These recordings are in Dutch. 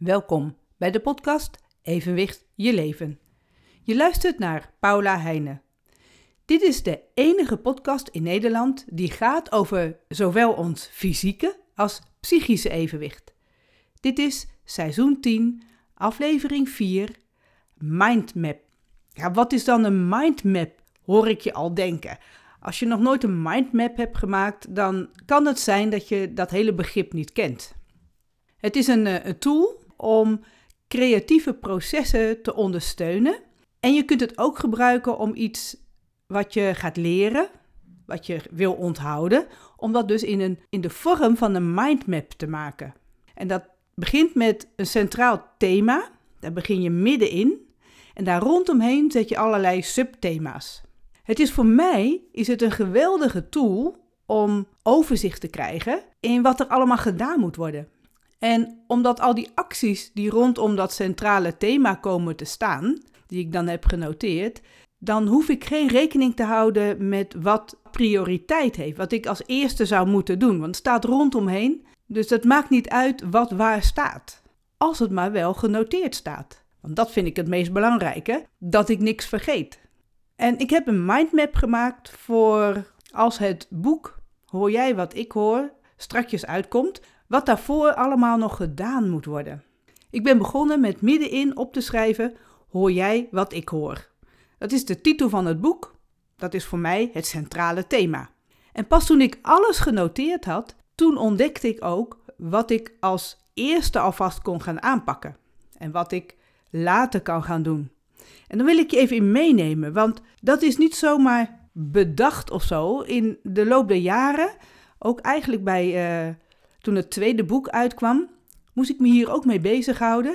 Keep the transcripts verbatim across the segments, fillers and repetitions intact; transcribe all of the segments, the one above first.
Welkom bij de podcast Evenwicht je leven. Je luistert naar Paula Heijnen. Dit is de enige podcast in Nederland die gaat over zowel ons fysieke als psychische evenwicht. Dit is seizoen tien, aflevering vier, Mindmap. Ja, wat is dan een mindmap, hoor ik je al denken. Als je nog nooit een mindmap hebt gemaakt, dan kan het zijn dat je dat hele begrip niet kent. Het is een, een tool om creatieve processen te ondersteunen. En je kunt het ook gebruiken om iets wat je gaat leren, wat je wil onthouden, om dat dus in, een, in de vorm van een mindmap te maken. En dat begint met een centraal thema, daar begin je middenin. En daar rondomheen zet je allerlei subthema's. Het is voor mij is het een geweldige tool om overzicht te krijgen in wat er allemaal gedaan moet worden. En omdat al die acties die rondom dat centrale thema komen te staan, die ik dan heb genoteerd, dan hoef ik geen rekening te houden met wat prioriteit heeft, wat ik als eerste zou moeten doen. Want het staat rondomheen, dus het maakt niet uit wat waar staat, als het maar wel genoteerd staat. Want dat vind ik het meest belangrijke, dat ik niks vergeet. En ik heb een mindmap gemaakt voor als het boek Hoor jij wat ik hoor strakjes uitkomt, wat daarvoor allemaal nog gedaan moet worden. Ik ben begonnen met middenin op te schrijven Hoor jij wat ik hoor. Dat is de titel van het boek, dat is voor mij het centrale thema. En pas toen ik alles genoteerd had, toen ontdekte ik ook wat ik als eerste alvast kon gaan aanpakken. En wat ik later kan gaan doen. En dan wil ik je even in meenemen, want dat is niet zomaar bedacht of zo. In de loop der jaren, ook eigenlijk bij uh, toen het tweede boek uitkwam, moest ik me hier ook mee bezighouden,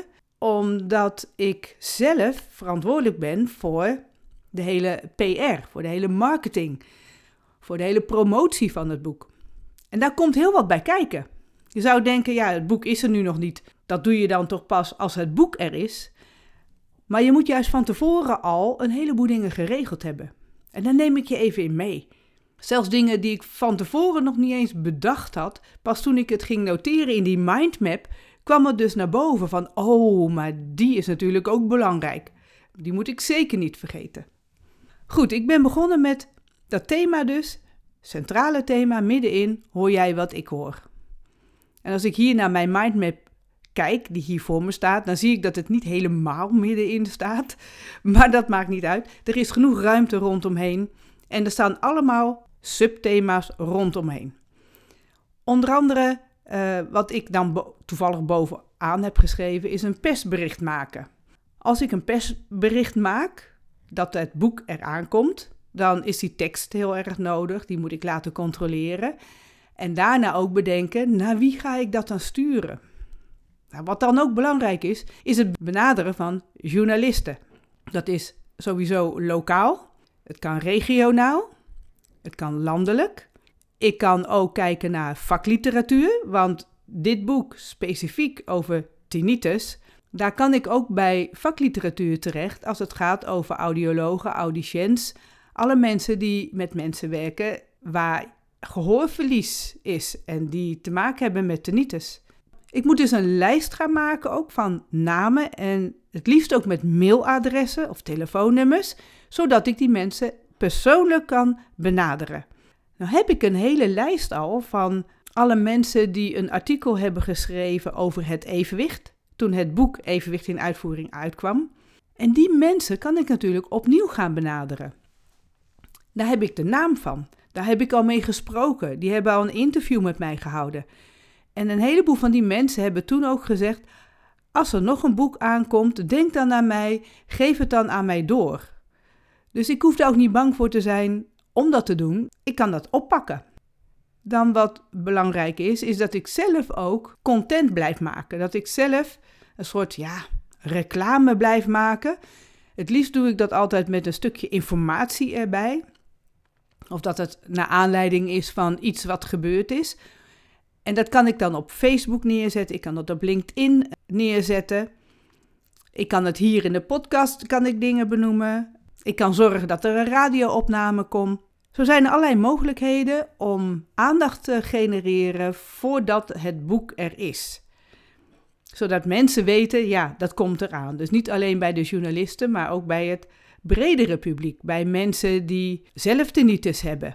omdat ik zelf verantwoordelijk ben voor de hele P R, voor de hele marketing, voor de hele promotie van het boek. En daar komt heel wat bij kijken. Je zou denken, ja, het boek is er nu nog niet. Dat doe je dan toch pas als het boek er is. Maar je moet juist van tevoren al een heleboel dingen geregeld hebben. En daar neem ik je even in mee. Zelfs dingen die ik van tevoren nog niet eens bedacht had, pas toen ik het ging noteren in die mindmap, kwam het dus naar boven van, oh, maar die is natuurlijk ook belangrijk. Die moet ik zeker niet vergeten. Goed, ik ben begonnen met dat thema dus, centrale thema, middenin, hoor jij wat ik hoor. En als ik hier naar mijn mindmap kijk, die hier voor me staat, dan zie ik dat het niet helemaal middenin staat. Maar dat maakt niet uit. Er is genoeg ruimte rondomheen. En er staan allemaal subthema's rondomheen. Onder andere, uh, wat ik dan bo- toevallig bovenaan heb geschreven, is een persbericht maken. Als ik een persbericht maak, dat het boek eraan komt, dan is die tekst heel erg nodig. Die moet ik laten controleren. En daarna ook bedenken, naar wie ga ik dat dan sturen? Nou, wat dan ook belangrijk is, is het benaderen van journalisten. Dat is sowieso lokaal, het kan regionaal, het kan landelijk. Ik kan ook kijken naar vakliteratuur, want dit boek specifiek over tinnitus, daar kan ik ook bij vakliteratuur terecht als het gaat over audiologen, audiciëns, alle mensen die met mensen werken waar gehoorverlies is en die te maken hebben met tinnitus. Ik moet dus een lijst gaan maken ook van namen en het liefst ook met mailadressen of telefoonnummers, zodat ik die mensen persoonlijk kan benaderen. Nou heb ik een hele lijst al van alle mensen die een artikel hebben geschreven over het evenwicht, toen het boek Evenwicht in Uitvoering uitkwam. En die mensen kan ik natuurlijk opnieuw gaan benaderen. Daar heb ik de naam van. Daar heb ik al mee gesproken. Die hebben al een interview met mij gehouden. En een heleboel van die mensen hebben toen ook gezegd, als er nog een boek aankomt, denk dan aan mij, geef het dan aan mij door. Dus ik hoef daar ook niet bang voor te zijn om dat te doen. Ik kan dat oppakken. Dan wat belangrijk is, is dat ik zelf ook content blijf maken. Dat ik zelf een soort, ja, reclame blijf maken. Het liefst doe ik dat altijd met een stukje informatie erbij. Of dat het naar aanleiding is van iets wat gebeurd is. En dat kan ik dan op Facebook neerzetten. Ik kan dat op LinkedIn neerzetten. Ik kan het hier in de podcast kan ik dingen benoemen. Ik kan zorgen dat er een radioopname komt. Zo zijn er allerlei mogelijkheden om aandacht te genereren voordat het boek er is. Zodat mensen weten, ja, dat komt eraan. Dus niet alleen bij de journalisten, maar ook bij het bredere publiek. Bij mensen die zelf tinnitus hebben.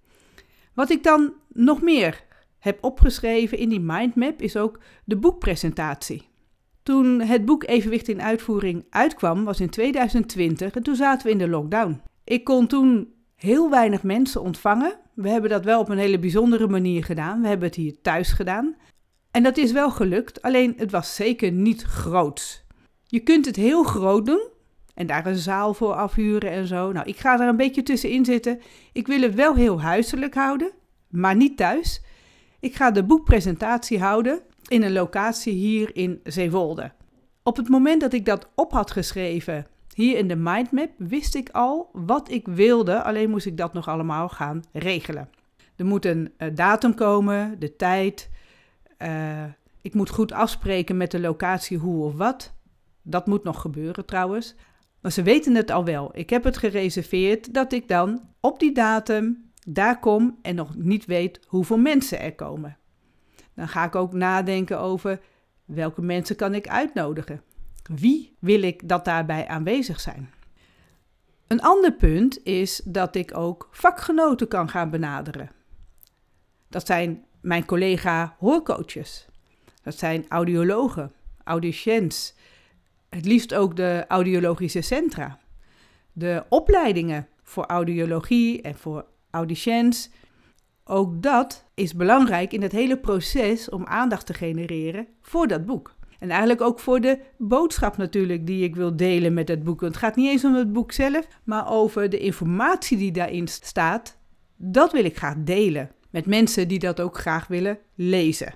Wat ik dan nog meer heb opgeschreven in die mindmap is ook de boekpresentatie. Toen het boek Evenwicht in Uitvoering uitkwam, was in tweeduizend twintig en toen zaten we in de lockdown. Ik kon toen heel weinig mensen ontvangen. We hebben dat wel op een hele bijzondere manier gedaan. We hebben het hier thuis gedaan. En dat is wel gelukt, alleen het was zeker niet groots. Je kunt het heel groot doen en daar een zaal voor afhuren en zo. Nou, ik ga er een beetje tussenin zitten. Ik wil het wel heel huiselijk houden, maar niet thuis. Ik ga de boekpresentatie houden in een locatie hier in Zeewolde. Op het moment dat ik dat op had geschreven hier in de mindmap, wist ik al wat ik wilde, alleen moest ik dat nog allemaal gaan regelen. Er moet een uh, datum komen, de tijd. Uh, ik moet goed afspreken met de locatie hoe of wat. Dat moet nog gebeuren trouwens. Maar ze weten het al wel. Ik heb het gereserveerd dat ik dan op die datum daar kom en nog niet weet hoeveel mensen er komen. Dan ga ik ook nadenken over welke mensen kan ik uitnodigen. Wie wil ik dat daarbij aanwezig zijn? Een ander punt is dat ik ook vakgenoten kan gaan benaderen. Dat zijn mijn collega hoorcoaches. Dat zijn audiologen, audiciëns. Het liefst ook de audiologische centra. De opleidingen voor audiologie en voor audiciëns. Ook dat is belangrijk in het hele proces om aandacht te genereren voor dat boek. En eigenlijk ook voor de boodschap natuurlijk die ik wil delen met het boek. Het gaat niet eens om het boek zelf, maar over de informatie die daarin staat. Dat wil ik graag delen met mensen die dat ook graag willen lezen.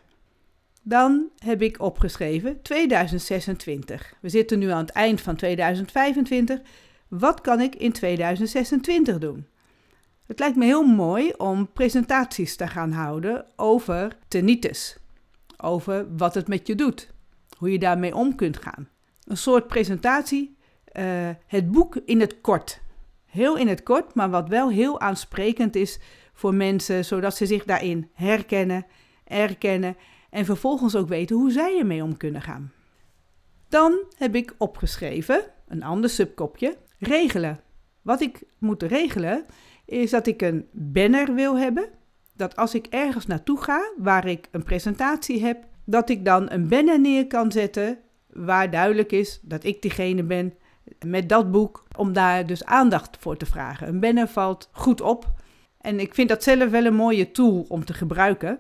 Dan heb ik opgeschreven tweeduizend zesentwintig. We zitten nu aan het eind van tweeduizend vijfentwintig. Wat kan ik in tweeduizend zesentwintig doen? Het lijkt me heel mooi om presentaties te gaan houden over tinnitus. Over wat het met je doet. Hoe je daarmee om kunt gaan. Een soort presentatie, uh, het boek in het kort. Heel in het kort, maar wat wel heel aansprekend is voor mensen, zodat ze zich daarin herkennen, erkennen en vervolgens ook weten hoe zij ermee om kunnen gaan. Dan heb ik opgeschreven, een ander subkopje, regelen. Wat ik moet regelen is dat ik een banner wil hebben, dat als ik ergens naartoe ga waar ik een presentatie heb, dat ik dan een banner neer kan zetten waar duidelijk is dat ik diegene ben met dat boek, om daar dus aandacht voor te vragen. Een banner valt goed op en ik vind dat zelf wel een mooie tool om te gebruiken.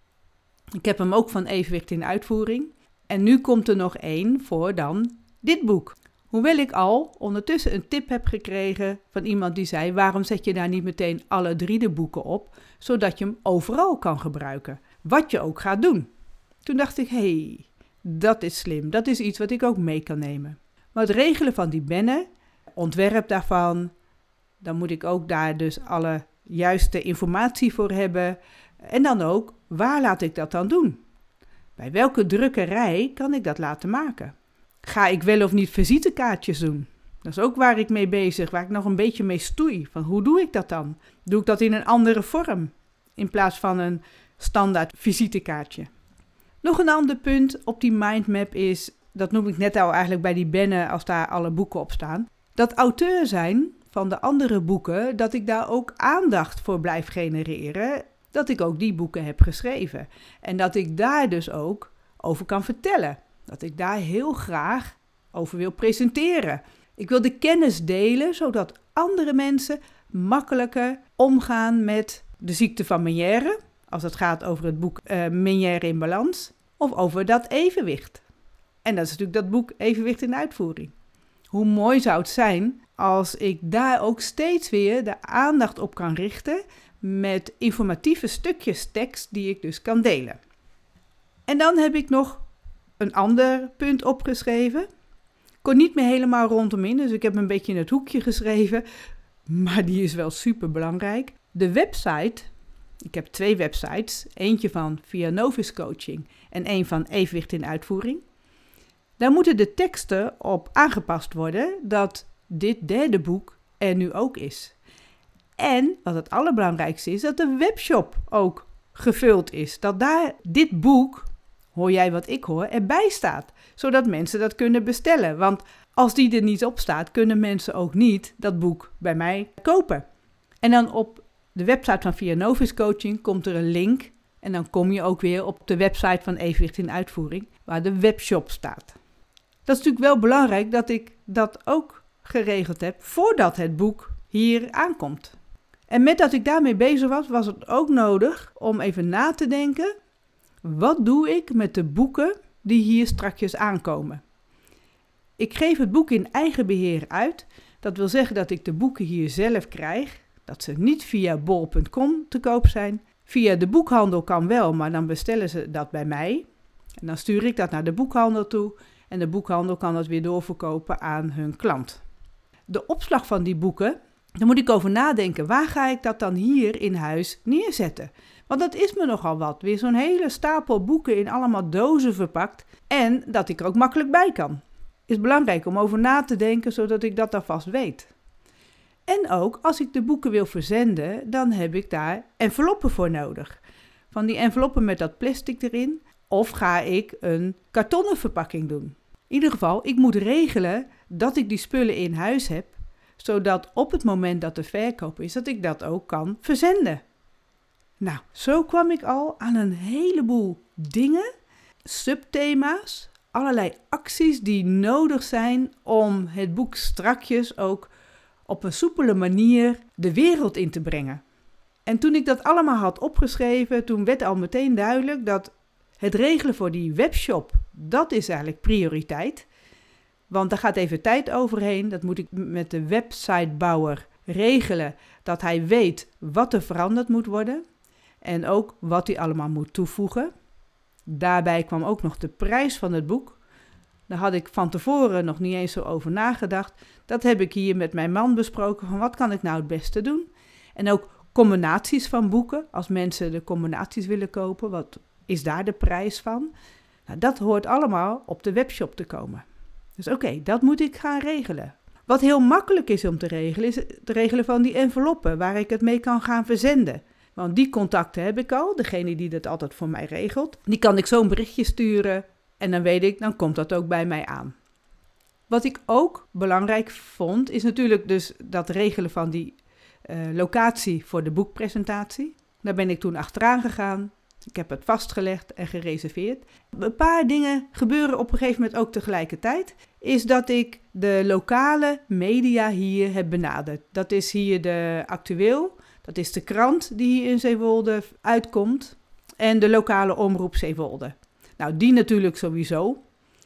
Ik heb hem ook van Evenwicht in Uitvoering. En nu komt er nog één voor dan dit boek. Hoewel ik al ondertussen een tip heb gekregen van iemand die zei, waarom zet je daar niet meteen alle drie de boeken op, zodat je hem overal kan gebruiken, wat je ook gaat doen. Toen dacht ik, hé, hey, dat is slim, dat is iets wat ik ook mee kan nemen. Maar het regelen van die banner, ontwerp daarvan, dan moet ik ook daar dus alle juiste informatie voor hebben. En dan ook, waar laat ik dat dan doen? Bij welke drukkerij kan ik dat laten maken? Ga ik wel of niet visitekaartjes doen? Dat is ook waar ik mee bezig, waar ik nog een beetje mee stoei. Van hoe doe ik dat dan? Doe ik dat in een andere vorm, in plaats van een standaard visitekaartje? Nog een ander punt op die mindmap is, dat noem ik net al eigenlijk bij die banner als daar alle boeken op staan, dat auteur zijn van de andere boeken, dat ik daar ook aandacht voor blijf genereren, dat ik ook die boeken heb geschreven. En dat ik daar dus ook over kan vertellen. Dat ik daar heel graag over wil presenteren. Ik wil de kennis delen, zodat andere mensen makkelijker omgaan met de ziekte van Meniere, als het gaat over het boek uh, Meniere in Balans, of over dat evenwicht. En dat is natuurlijk dat boek Evenwicht in Uitvoering. Hoe mooi zou het zijn als ik daar ook steeds weer de aandacht op kan richten met informatieve stukjes tekst die ik dus kan delen. En dan heb ik nog een ander punt opgeschreven. Ik kon niet meer helemaal rondomin, dus ik heb een beetje in het hoekje geschreven, maar die is wel super belangrijk. De website, ik heb twee websites, eentje van Via Novus Coaching en één van Evenwicht in Uitvoering. Daar moeten de teksten op aangepast worden dat dit derde boek er nu ook is. En wat het allerbelangrijkste is, dat de webshop ook gevuld is. Dat daar dit boek Hoor jij wat ik hoor, erbij staat. Zodat mensen dat kunnen bestellen. Want als die er niet op staat, kunnen mensen ook niet dat boek bij mij kopen. En dan op de website van Via Novis Coaching komt er een link. En dan kom je ook weer op de website van Evenwicht in Uitvoering, waar de webshop staat. Dat is natuurlijk wel belangrijk dat ik dat ook geregeld heb voordat het boek hier aankomt. En met dat ik daarmee bezig was, was het ook nodig om even na te denken: wat doe ik met de boeken die hier strakjes aankomen? Ik geef het boek in eigen beheer uit. Dat wil zeggen dat ik de boeken hier zelf krijg, dat ze niet via bol punt com te koop zijn. Via de boekhandel kan wel, maar dan bestellen ze dat bij mij. En dan stuur ik dat naar de boekhandel toe en de boekhandel kan dat weer doorverkopen aan hun klant. De opslag van die boeken, daar moet ik over nadenken. Waar ga ik dat dan hier in huis neerzetten? Want dat is me nogal wat. Weer zo'n hele stapel boeken in allemaal dozen verpakt en dat ik er ook makkelijk bij kan. Is belangrijk om over na te denken, zodat ik dat alvast weet. En ook als ik de boeken wil verzenden, dan heb ik daar enveloppen voor nodig. Van die enveloppen met dat plastic erin. Of ga ik een kartonnen verpakking doen. In ieder geval, ik moet regelen dat ik die spullen in huis heb, zodat op het moment dat de verkoop is, dat ik dat ook kan verzenden. Nou, zo kwam ik al aan een heleboel dingen, subthema's, allerlei acties die nodig zijn om het boek strakjes ook op een soepele manier de wereld in te brengen. En toen ik dat allemaal had opgeschreven, toen werd al meteen duidelijk dat het regelen voor die webshop, dat is eigenlijk prioriteit. Want daar gaat even tijd overheen. Dat moet ik met de websitebouwer regelen, dat hij weet wat er veranderd moet worden. En ook wat hij allemaal moet toevoegen. Daarbij kwam ook nog de prijs van het boek. Daar had ik van tevoren nog niet eens zo over nagedacht. Dat heb ik hier met mijn man besproken, van wat kan ik nou het beste doen. En ook combinaties van boeken, als mensen de combinaties willen kopen, wat is daar de prijs van? Nou, dat hoort allemaal op de webshop te komen. Dus oké, okay, dat moet ik gaan regelen. Wat heel makkelijk is om te regelen, is het regelen van die enveloppen, waar ik het mee kan gaan verzenden. Want die contacten heb ik al, degene die dat altijd voor mij regelt. Die kan ik zo'n berichtje sturen en dan weet ik, dan komt dat ook bij mij aan. Wat ik ook belangrijk vond, is natuurlijk dus dat regelen van die uh, locatie voor de boekpresentatie. Daar ben ik toen achteraan gegaan. Ik heb het vastgelegd en gereserveerd. Een paar dingen gebeuren op een gegeven moment ook tegelijkertijd. Is dat ik de lokale media hier heb benaderd. Dat is hier de Actueel. Dat is de krant die hier in Zeewolde uitkomt. En de lokale omroep Zeewolde. Nou, die natuurlijk sowieso.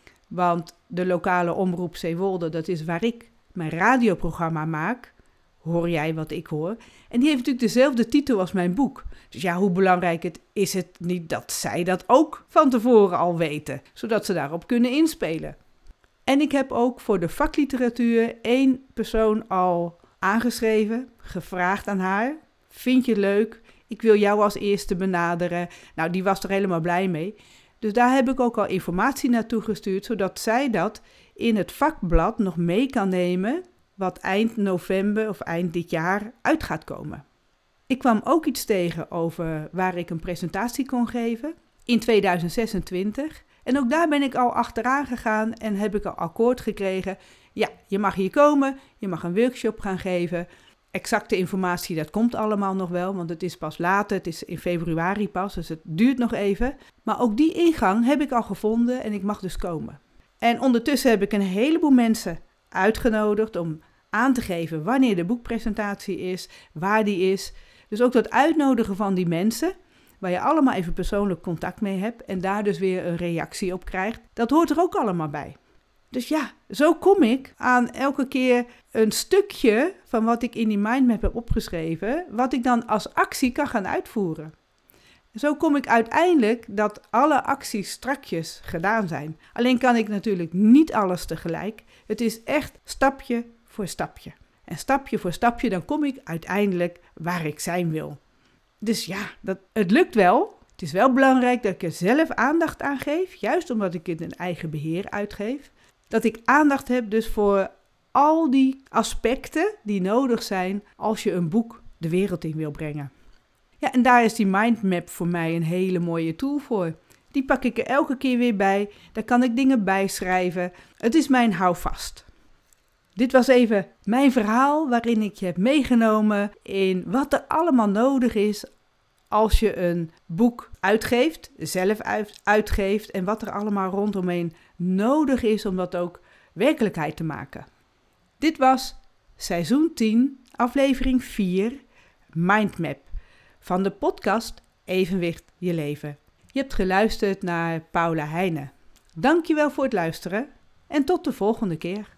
Want de lokale omroep Zeewolde, dat is waar ik mijn radioprogramma maak. Hoor jij wat ik hoor? En die heeft natuurlijk dezelfde titel als mijn boek. Dus ja, hoe belangrijk het is het niet dat zij dat ook van tevoren al weten, zodat ze daarop kunnen inspelen. En ik heb ook voor de vakliteratuur één persoon al aangeschreven, gevraagd aan haar. Vind je het leuk? Ik wil jou als eerste benaderen. Nou, die was er helemaal blij mee. Dus daar heb ik ook al informatie naartoe gestuurd, zodat zij dat in het vakblad nog mee kan nemen, wat eind november of eind dit jaar uit gaat komen. Ik kwam ook iets tegen over waar ik een presentatie kon geven in tweeduizend zesentwintig. En ook daar ben ik al achteraan gegaan en heb ik al akkoord gekregen. Ja, je mag hier komen, je mag een workshop gaan geven. Exacte informatie, dat komt allemaal nog wel, want het is pas later, het is in februari pas, dus het duurt nog even. Maar ook die ingang heb ik al gevonden en ik mag dus komen. En ondertussen heb ik een heleboel mensen uitgenodigd om aan te geven wanneer de boekpresentatie is, waar die is. Dus ook dat uitnodigen van die mensen, waar je allemaal even persoonlijk contact mee hebt en daar dus weer een reactie op krijgt, dat hoort er ook allemaal bij. Dus ja, zo kom ik aan elke keer een stukje van wat ik in die mindmap heb opgeschreven, wat ik dan als actie kan gaan uitvoeren. Zo kom ik uiteindelijk dat alle acties strakjes gedaan zijn. Alleen kan ik natuurlijk niet alles tegelijk. Het is echt stapje voor stapje. En stapje voor stapje, dan kom ik uiteindelijk waar ik zijn wil. Dus ja, dat, het lukt wel. Het is wel belangrijk dat ik er zelf aandacht aan geef. Juist omdat ik het in eigen beheer uitgeef. Dat ik aandacht heb dus voor al die aspecten die nodig zijn als je een boek de wereld in wil brengen. Ja, en daar is die mindmap voor mij een hele mooie tool voor. Die pak ik er elke keer weer bij. Daar kan ik dingen bijschrijven. Het is mijn houvast. Dit was even mijn verhaal waarin ik je heb meegenomen in wat er allemaal nodig is als je een boek uitgeeft, zelf uitgeeft en wat er allemaal rondomheen nodig is om dat ook werkelijkheid te maken. Dit was seizoen tien, aflevering vier, Mindmap van de podcast Evenwicht je leven. Je hebt geluisterd naar Paula Heijnen. Dankjewel voor het luisteren en tot de volgende keer.